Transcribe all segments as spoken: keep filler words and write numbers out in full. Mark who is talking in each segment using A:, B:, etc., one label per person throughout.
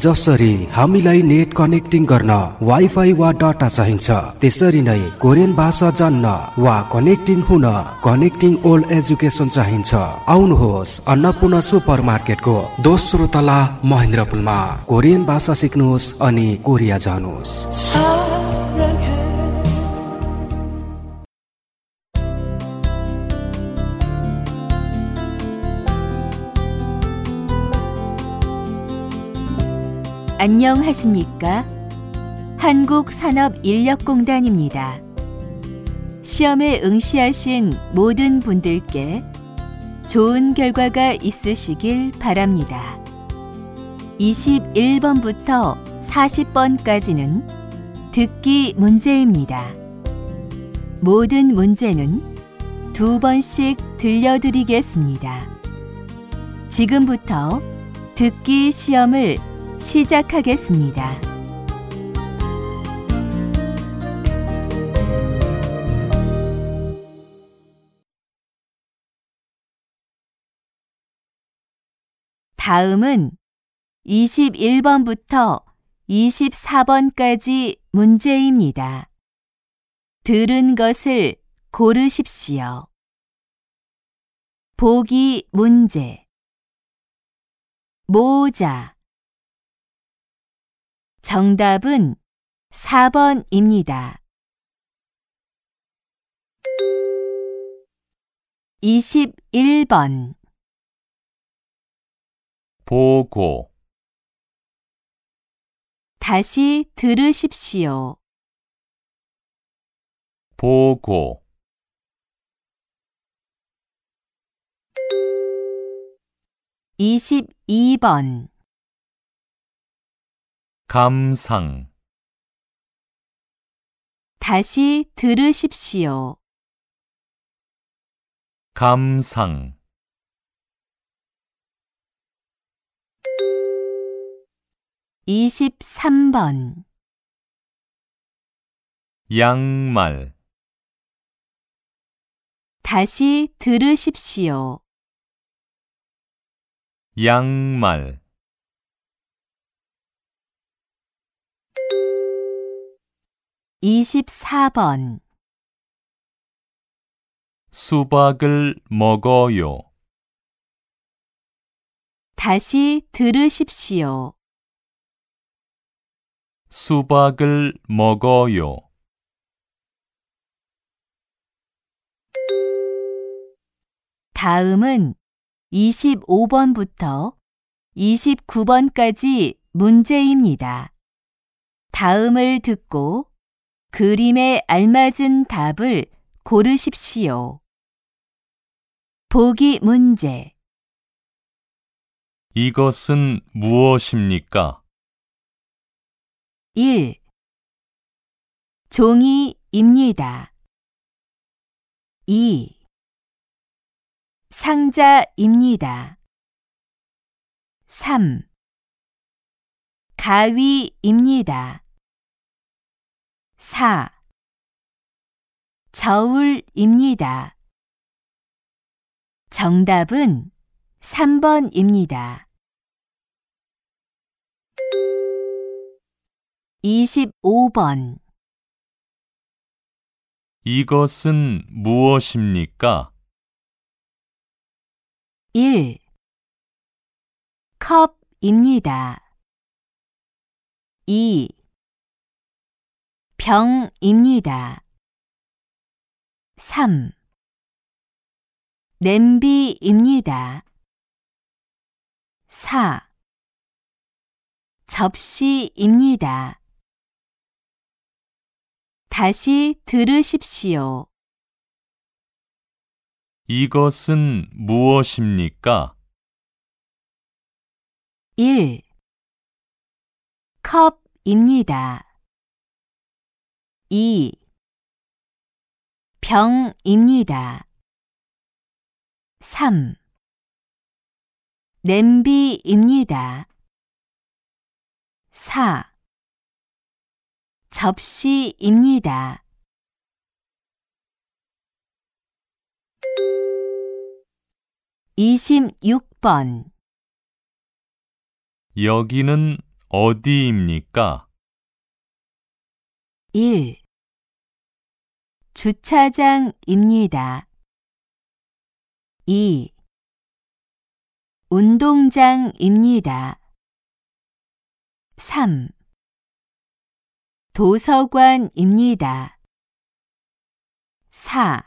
A: जसरी हामीलाई net connecting गर्न वाइफाई वा डाटा चाहिन्छ, त्यसरी नै कोरियन भाषा जान्न वा कनेक्टिङ हुन कनेक्टिङ ओल्ड एजुकेसन चाहिन्छ। आउनुहोस् अन्नपूर्ण सुपर मार्केटको दोस्रो तला महेन्द्रपुलमा कोरियन भाषा सिक्नुहोस् अनि कोरिया जानुहोस्।
B: 안녕하십니까? 한국산업인력공단입니다. 시험에 응시하신 모든 분들께 좋은 결과가 있으시길 바랍니다. 이십일 번부터 사십 번까지는 듣기 문제입니다. 모든 문제는 두 번씩 들려드리겠습니다. 지금부터 듣기 시험을 시작하겠습니다. 다음은 이십일 번부터 이십사 번까지 문제입니다. 들은 것을 고르십시오. 보기 문제. 모자. 정답은 사 번입니다. 이십일 번.
C: 보고.
B: 다시 들으십시오.
C: 보고.
B: 이십이 번.
C: 감상.
B: 다시 들으십시오.
C: 감상.
B: 이십삼 번.
C: 양말.
B: 다시 들으십시오.
C: 양말.
B: 이십사 번.
C: 수박을 먹어요.
B: 다시 들으십시오.
C: 수박을 먹어요.
B: 다음은 이십오 번부터 이십구 번까지 문제입니다. 다음을 듣고 그림에 알맞은 답을 고르십시오. 보기 문제.
C: 이것은 무엇입니까?
B: 일. 종이입니다. 이. 상자입니다. 삼. 가위입니다. 사. 저울입니다. 정답은 삼 번입니다. 이십오 번.
C: 이것은 무엇입니까?
B: 일. 컵입니다. 이. 병입니다. 삼. 냄비입니다. 사. 접시입니다. 다시 들으십시오.
C: 이것은 무엇입니까?
B: 일. 컵입니다. 이. 병입니다. 삼. 냄비입니다. 사. 접시입니다. 이십육 번.
C: 여기는 어디입니까?
B: 일. 주차장입니다. 이. 운동장입니다. 삼. 도서관입니다. 사.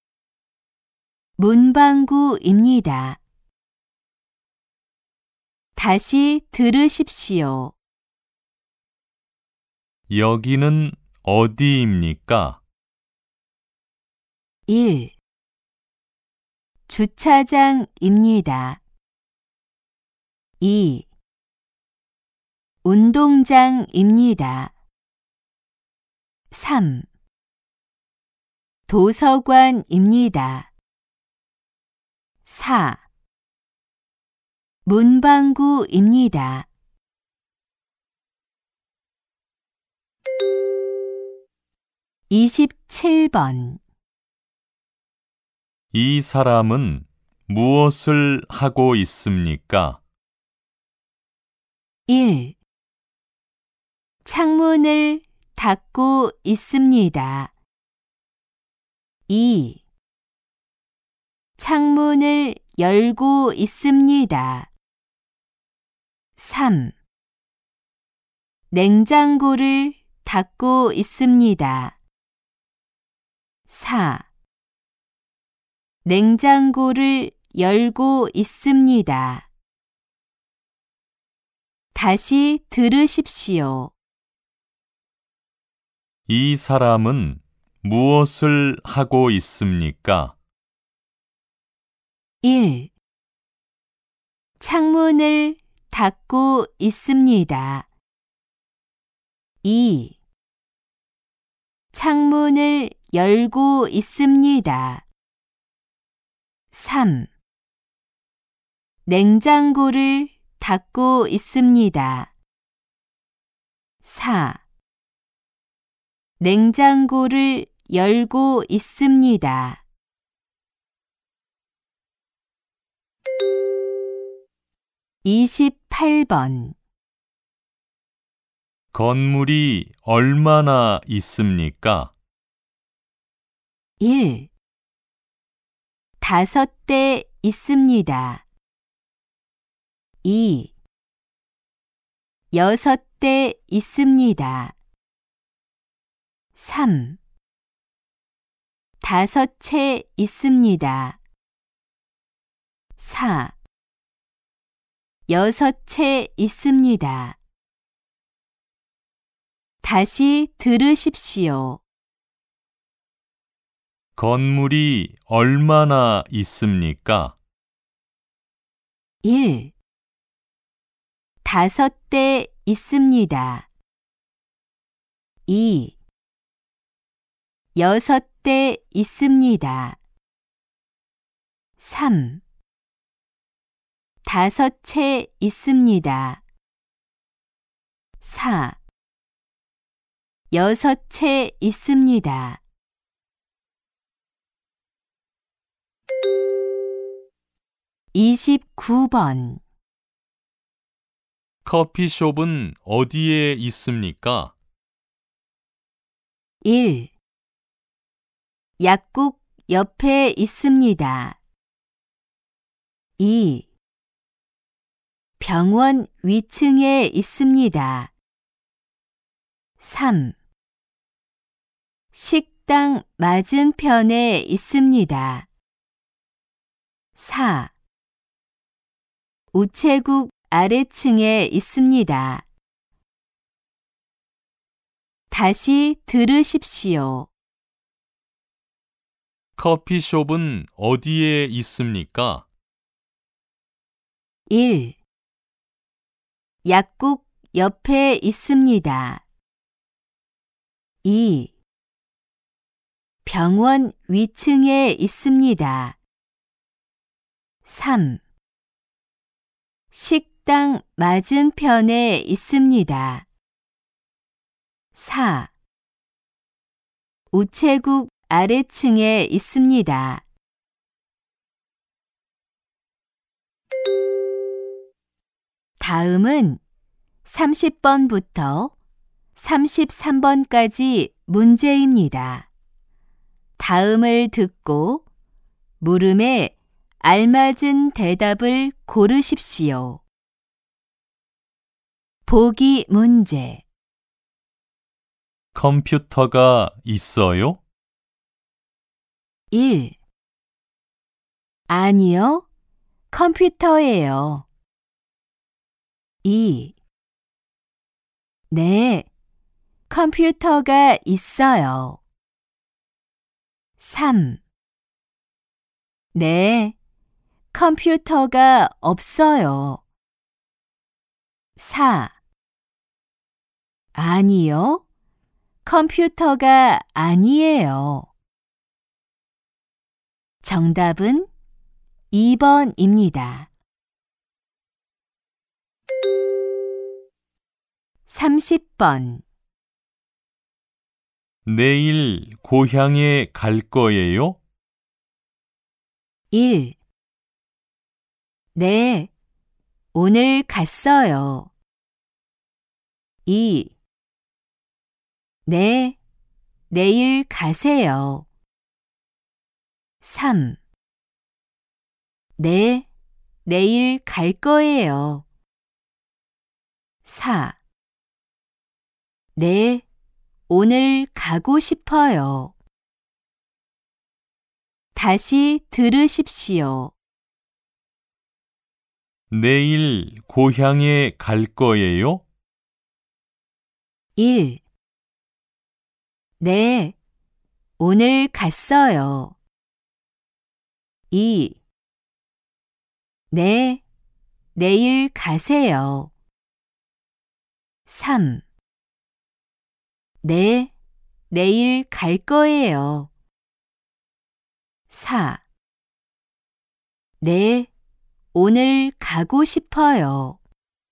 B: 문방구입니다. 다시 들으십시오.
C: 여기는 어디입니까?
B: 일. 주차장입니다. 이. 운동장입니다. 삼. 도서관입니다. 사. 문방구입니다. 이십칠 번.
C: 이 사람은 무엇을 하고 있습니까?
B: 일. 창문을 닫고 있습니다. 이. 창문을 열고 있습니다. 삼. 냉장고를 닫고 있습니다. 사. 냉장고를 열고 있습니다. 다시 들으십시오.
C: 이 사람은 무엇을 하고 있습니까?
B: 일. 창문을 닫고 있습니다. 이. 창문을 열고 있습니다. 삼. 냉장고를 닫고 있습니다. 사. 냉장고를 열고 있습니다. 이십팔 번.
C: 건물이 얼마나 있습니까?
B: 일. 다섯 대 있습니다. 이. 여섯 대 있습니다. 삼. 다섯 채 있습니다. 사. 여섯 채 있습니다. 다시 들으십시오.
C: 건물이 얼마나 있습니까?
B: 일. 다섯 대 있습니다. 이. 여섯 대 있습니다. 삼. 다섯 채 있습니다. 사. 여섯 채 있습니다. 이십구 번.
C: 커피숍은 어디에 있습니까?
B: 일. 약국 옆에 있습니다. 이. 병원 위층에 있습니다. 삼. 식당 맞은편에 있습니다. 사. 우체국 아래층에 있습니다. 다시 들으십시오.
C: 커피숍은 어디에 있습니까?
B: 일. 약국 옆에 있습니다. 이. 병원 위층에 있습니다. 삼. 식당 맞은편에 있습니다. 사. 우체국 아래층에 있습니다. 다음은 삼십 번부터 삼십삼 번까지 문제입니다. 다음을 듣고 물음에 알맞은 대답을 고르십시오. 보기 문제.
C: 컴퓨터가 있어요?
B: 일. 아니요, 컴퓨터예요. 이. 네, 컴퓨터가 있어요. 삼. 네, 컴퓨터가 없어요. 사. 아니요, 컴퓨터가 아니에요. 정답은 이 번입니다. 삼십 번.
C: 내일 고향에 갈 거예요?
B: 일. 네, 오늘 갔어요. 이. 네, 내일 가세요. 삼. 네, 내일 갈 거예요. 사. 네, 오늘 가고 싶어요. 다시 들으십시오.
C: 내일 고향에 갈 거예요?
B: 일. 네, 오늘 갔어요. 이. 네, 내일 가세요. 삼. 네, 내일 갈 거예요. 사. 네, 오늘 가고 싶어요.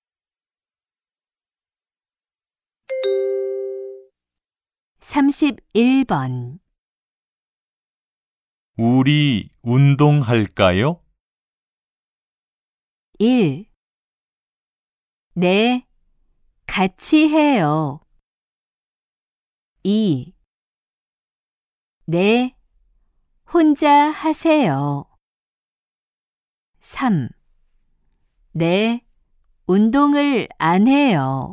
B: 삼십일 번.
C: 우리 운동할까요?
B: 일. 네, 같이 해요. 이. 네, 혼자 하세요. 삼. 네, 운동을 안 해요.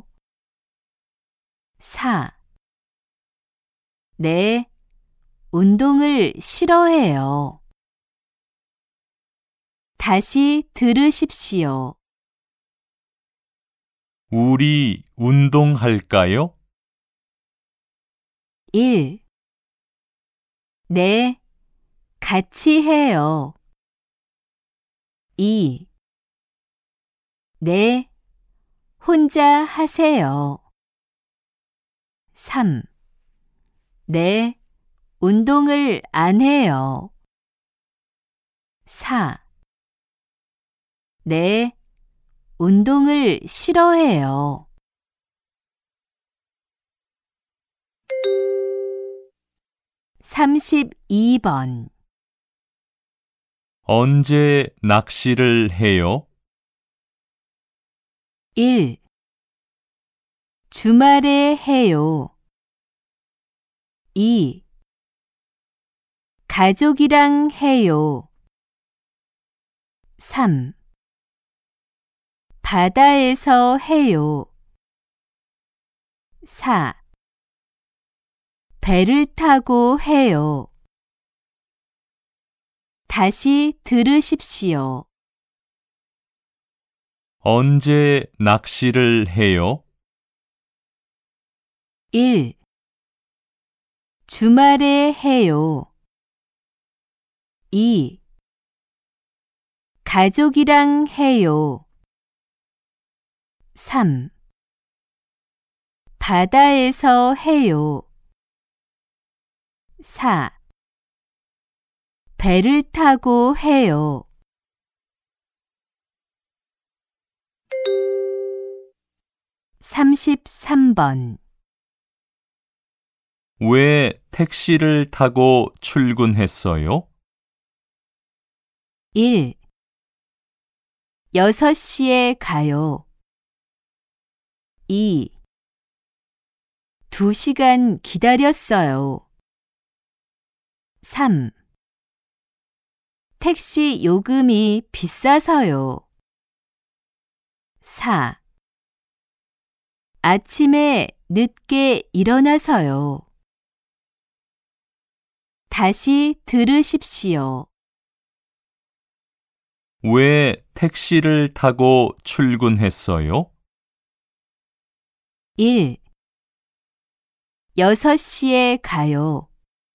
B: 사. 네, 운동을 싫어해요. 다시 들으십시오.
C: 우리 운동할까요?
B: 일. 네, 같이 해요. 이. 네, 혼자 하세요. 삼. 네, 운동을 안 해요. 사. 네, 운동을 싫어해요. 삼십이 번.
C: 언제 낚시를 해요?
B: 일. 주말에 해요. 이. 가족이랑 해요. 삼. 바다에서 해요. 사. 배를 타고 해요. 다시 들으십시오.
C: 언제 낚시를 해요?
B: 일. 주말에 해요. 이. 가족이랑 해요. 삼. 바다에서 해요. 사. 배를 타고 해요. 삼십삼 번.
C: 왜 택시를 타고 출근했어요?
B: 일. 여섯 시에 가요. 이. 두 시간 기다렸어요. 삼. 택시 요금이 비싸서요. 사. 아침에 늦게 일어나서요. 다시 들으십시오.
C: 왜 택시를 타고 출근했어요?
B: 일. 여섯 시에 가요.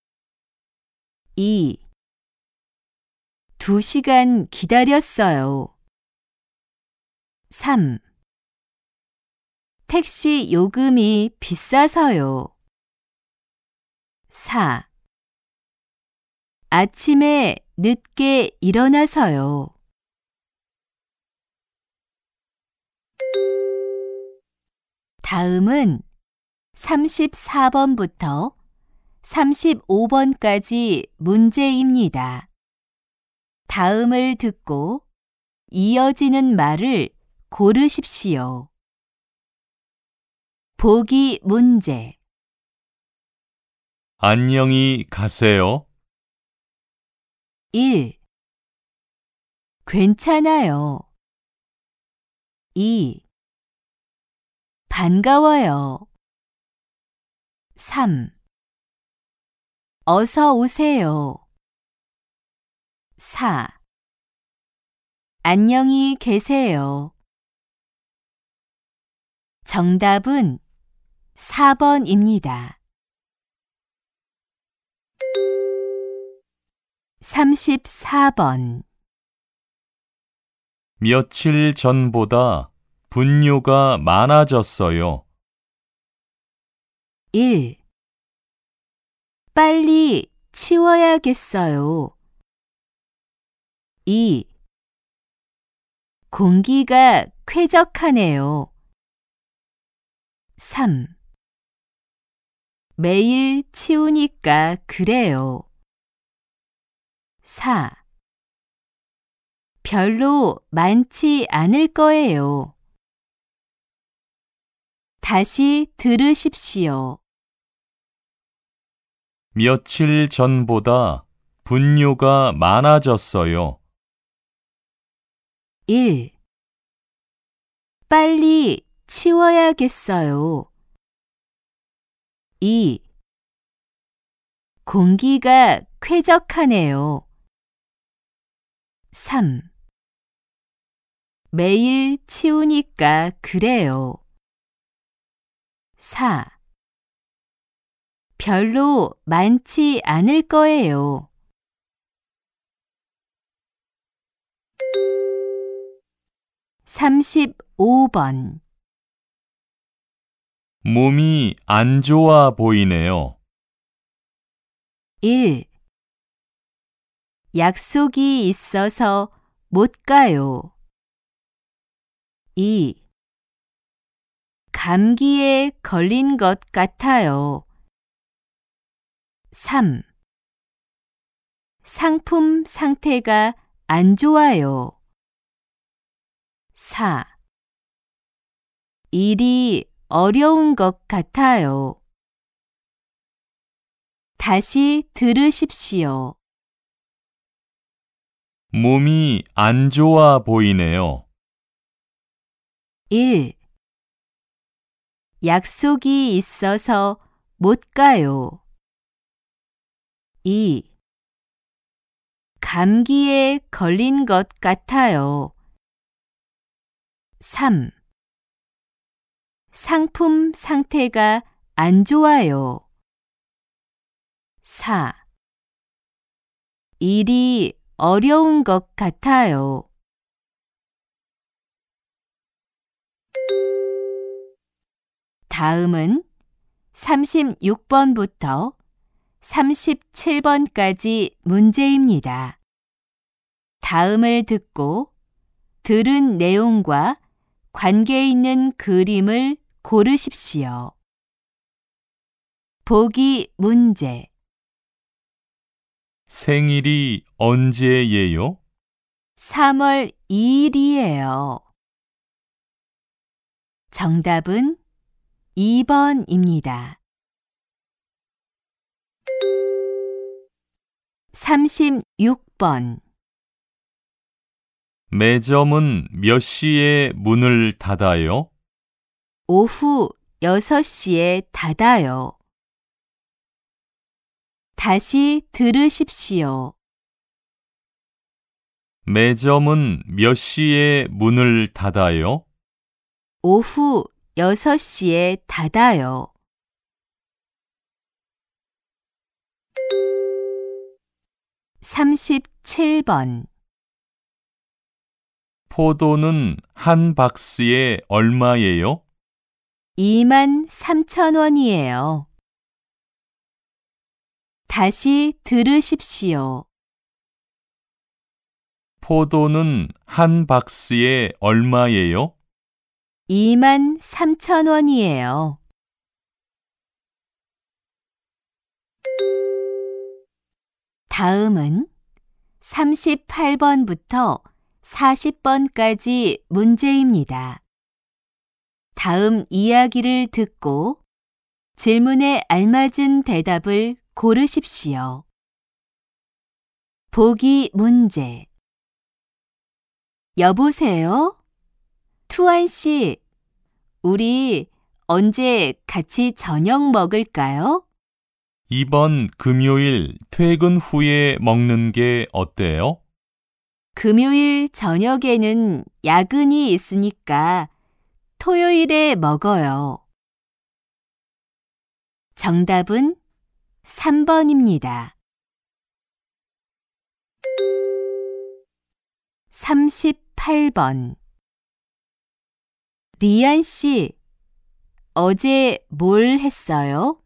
B: 이. 두 시간 기다렸어요. 삼. 택시 요금이 비싸서요. 사. 아침에 늦게 일어나서요. 다음은 삼십사 번부터 삼십오 번까지 문제입니다. 다음을 듣고 이어지는 말을 고르십시오. 보기 문제.
C: 안녕히 가세요.
B: 일. 괜찮아요. 이. 반가워요. 삼. 어서 오세요. 사. 안녕히 계세요. 정답은 사 번입니다. 삼십사 번.
C: 며칠 전보다 분뇨가 많아졌어요.
B: 일. 빨리 치워야겠어요. 이. 공기가 쾌적하네요. 삼. 매일 치우니까 그래요. 사. 별로 많지 않을 거예요. 다시 들으십시오.
C: 며칠 전보다 분뇨가 많아졌어요.
B: 일. 빨리 치워야겠어요. 이. 공기가 쾌적하네요. 삼. 매일 치우니까 그래요. 사. 별로 많지 않을 거예요. 삼십오 번.
C: 몸이 안 좋아 보이네요.
B: 일. 약속이 있어서 못 가요. 이. 감기에 걸린 것 같아요. 삼. 상품 상태가 안 좋아요. 사. 일이 어려운 것 같아요. 다시 들으십시오.
C: 몸이 안 좋아 보이네요.
B: 일. 약속이 있어서 못 가요. 이. 감기에 걸린 것 같아요. 삼. 상품 상태가 안 좋아요. 사. 일이 어려운 것 같아요. 다음은 삼십육 번부터 삼십칠 번까지 문제입니다. 다음을 듣고 들은 내용과 관계 있는 그림을 고르십시오. 보기 문제.
C: 생일이 언제예요?
B: 삼월 이일이에요. 정답은 이 번입니다. 삼십육 번.
C: 매점은 몇 시에 문을 닫아요?
B: 오후 여섯 시에 닫아요. 다시 들으십시오.
C: 매점은 몇 시에 문을 닫아요?
B: 오후 여섯 시에 닫아요. 삼십칠 번.
C: 포도는 한 박스에 얼마예요?
B: 이만 삼천 원이에요. 다시 들으십시오.
C: 포도는 한 박스에 얼마예요?
B: 이만 삼천 원이에요. 다음은 삼십팔 번부터 사십 번까지 문제입니다. 다음 이야기를 듣고 질문에 알맞은 대답을 고르십시오. 보기 문제. 여보세요? 투안 씨, 우리 언제 같이 저녁 먹을까요?
C: 이번 금요일 퇴근 후에 먹는 게 어때요?
B: 금요일 저녁에는 야근이 있으니까 토요일에 먹어요. 정답은 삼 번입니다. 삼십팔 번. 리안 씨, 어제 뭘 했어요?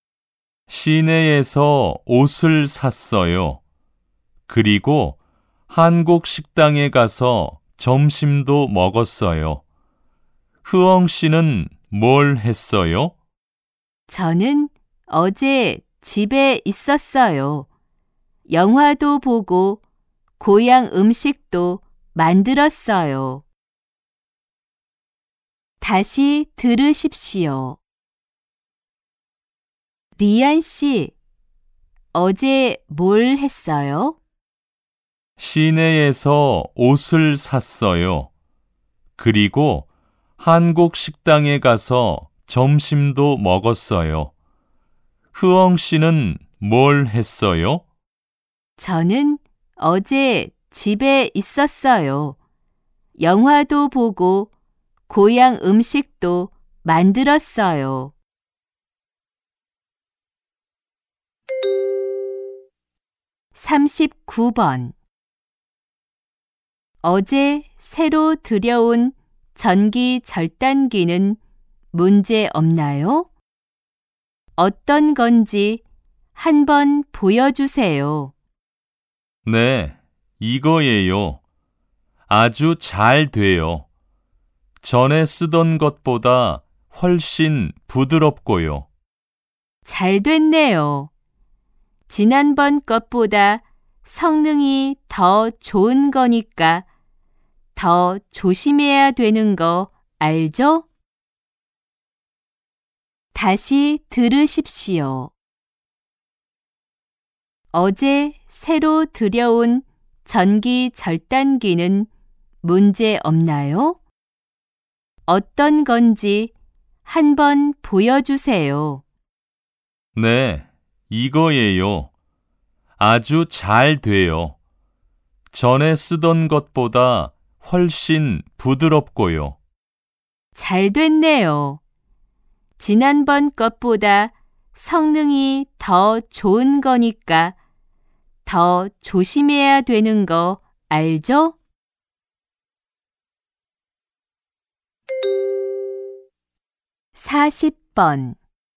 C: 시내에서 옷을 샀어요. 그리고 한국 식당에 가서 점심도 먹었어요. 흐엉 씨는 뭘 했어요?
B: 저는 어제 집에 있었어요. 영화도 보고 고향 음식도 만들었어요. 다시 들으십시오. 리안 씨, 어제 뭘 했어요?
C: 시내에서 옷을 샀어요. 그리고 한국 식당에 가서 점심도 먹었어요. 흐엉 씨는 뭘 했어요?
B: 저는 어제 집에 있었어요. 영화도 보고 고향 음식도 만들었어요. 삼십구 번. 어제 새로 들여온 전기 절단기는 문제 없나요? 어떤 건지 한번 보여주세요.
C: 네, 이거예요. 아주 잘 돼요. 전에 쓰던 것보다 훨씬 부드럽고요.
B: 잘 됐네요. 지난번 것보다 성능이 더 좋은 거니까 더 조심해야 되는 거 알죠? 다시 들으십시오. 어제 새로 들여온 전기 절단기는 문제 없나요? 어떤 건지 한번 보여주세요.
C: 네, 이거예요. 아주 잘 돼요. 전에 쓰던 것보다 훨씬 부드럽고요.
B: 잘 됐네요. 지난번 것보다 성능이 더 좋은 거니까 더 조심해야 되는 거 알죠? 사십 번.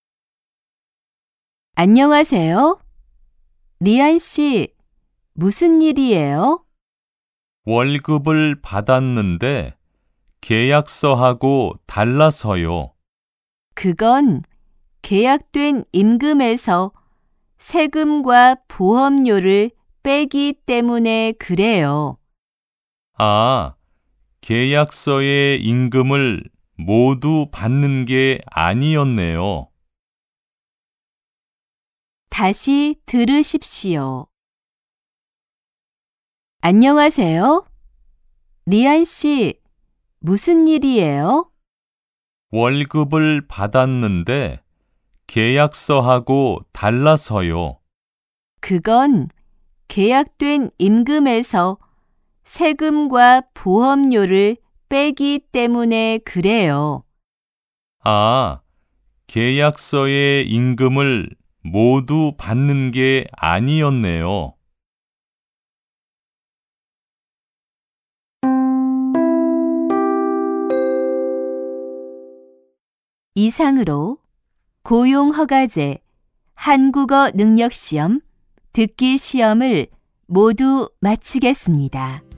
B: 안녕하세요. 리안 씨, 무슨 일이에요?
C: 월급을 받았는데 계약서하고 달라서요.
B: 그건 계약된 임금에서 세금과 보험료를 빼기 때문에 그래요.
C: 아, 계약서의 임금을 모두 받는 게 아니었네요.
B: 다시 들으십시오. 안녕하세요. 리안 씨, 무슨 일이에요?
C: 월급을 받았는데 계약서하고 달라서요.
B: 그건 계약된 임금에서 세금과 보험료를 빼기 때문에 그래요.
C: 아, 계약서의 임금을 모두 받는 게 아니었네요.
B: 이상으로 고용허가제, 한국어 능력시험, 듣기 시험을 모두 마치겠습니다.